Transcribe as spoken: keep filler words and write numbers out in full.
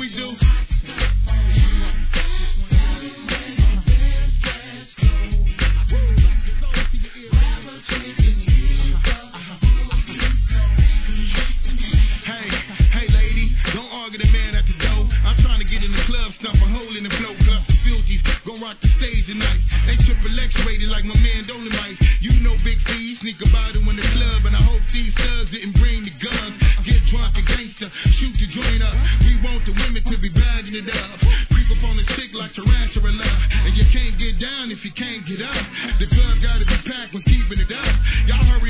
we do. Rock the stage tonight. They triple X rated like my man Dolomite. You know Big C, sneak about it in the club, and I hope these thugs didn't bring the guns. Get drunk and gangster, shoot to join up. We want the women to be bagging it up. Creep up on the stick like tarantula, and you can't get down if you can't get up. The club gotta be packed when keeping it up. Y'all hurry